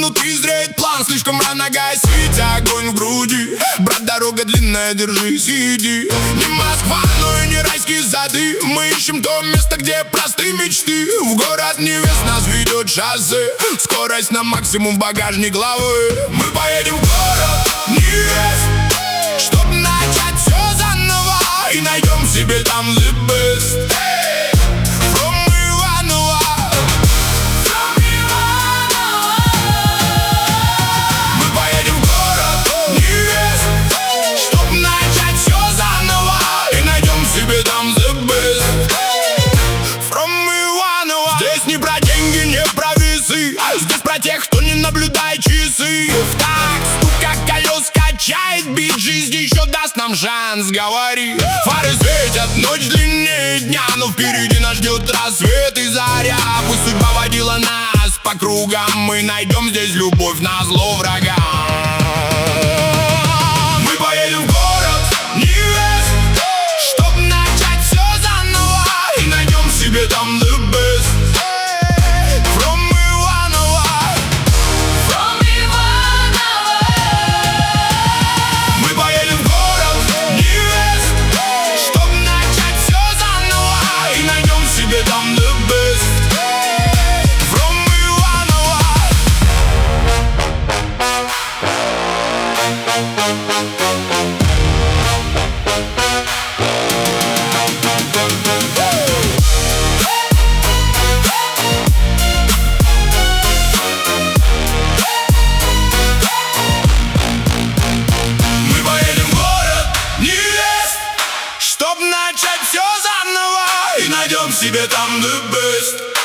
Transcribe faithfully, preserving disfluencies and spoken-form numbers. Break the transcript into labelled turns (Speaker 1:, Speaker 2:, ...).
Speaker 1: внутри зреет план. Слишком рано гасить огонь в груди. Брат, дорога длинная, держись, иди. Не Москва, но и не райские сады. Мы ищем то место, где простые мечты. В город невест нас ведет шоссе. Скорость на максимум, в багажник головы. Мы поедем в город невест, чтоб начать все заново. И найдем себе там the best. From Иваново. From Иваново. Мы поедем в город невест, чтоб начать все заново. И найдем себе там the best. From Иваново. Здесь не про деньги, не про весы. Здесь про тех, кто не наблюдает часы. Так, стук как колес качает бит. Жизнь еще даст нам шанс, говори. Фары светят, ночь длиннее дня, но впереди нас ждет рассвет и заря. Пусть судьба водила нас по кругам, мы найдем здесь любовь назло врагам. Мы поедем в город невест, чтоб начать все заново. И найдем себе там the best. From Иваново. From Иваново. Мы поедем в город невест, чтоб начать все заново. И найдем себе там the best. From Иваново. Мы поедем в город невест, чтоб начать все заново. И найдем себе там the best.